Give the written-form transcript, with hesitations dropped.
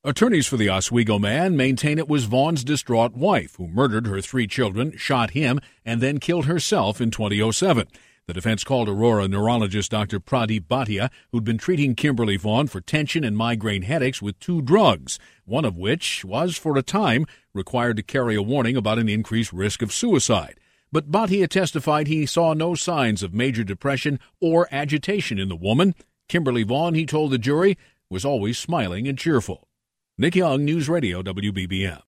Attorneys for the Oswego man maintain it was Vaughn's distraught wife who murdered her 3 children, shot him, and then killed herself in 2007. The defense called Aurora neurologist Dr. Pradeep Bhatia, who'd been treating Kimberly Vaughn for tension and migraine headaches with 2 drugs, one of which was, for a time, required to carry a warning about an increased risk of suicide. But Bhatia testified he saw no signs of major depression or agitation in the woman. Kimberly Vaughn, he told the jury, was always smiling and cheerful. Nick Young, News Radio WBBM.